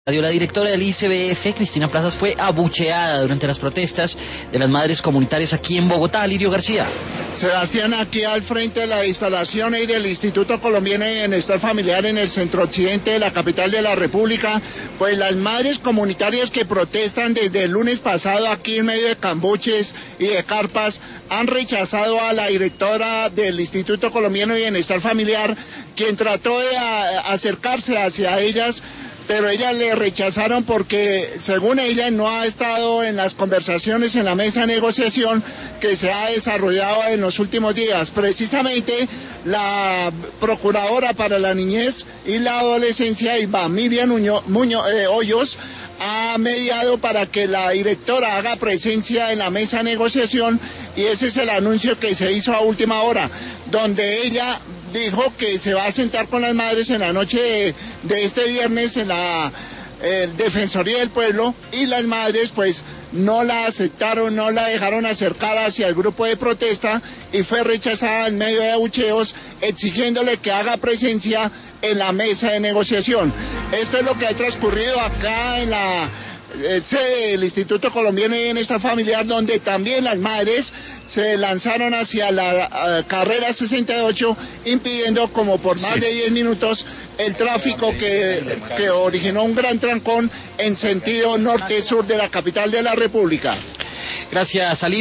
La directora del ICBF, Cristina Plazas, fue abucheada durante las protestas de las madres comunitarias aquí en Bogotá. Lirio García. Sebastián, aquí al frente de la instalación del Instituto Colombiano de Bienestar Familiar en el centro occidente de la capital de la República, pues las madres comunitarias que protestan desde el lunes pasado aquí en medio de cambuches y de carpas han rechazado a la directora del Instituto Colombiano de Bienestar Familiar, quien trató de acercarse hacia ellas, pero ellas le rechazaron porque, según ella, no ha estado en las conversaciones en la mesa de negociación que se ha desarrollado en los últimos días. Precisamente, la Procuradora para la Niñez y la Adolescencia, Miriam Hoyos, ha mediado para que la directora haga presencia en la mesa de negociación, y ese es el anuncio que se hizo a última hora, donde ella dijo que se va a sentar con las madres en la noche de este viernes en la Defensoría del Pueblo, y las madres pues no la aceptaron, no la dejaron acercar hacia el grupo de protesta y fue rechazada en medio de abucheos, exigiéndole que haga presencia en la mesa de negociación. Esto es lo que ha transcurrido acá en la sede del Instituto Colombiano de Bienestar Familiar, donde también las madres se lanzaron hacia la carrera 68, impidiendo como por más de 10 minutos el tráfico que originó un gran trancón en sentido norte-sur de la capital de la República. Gracias, Ali.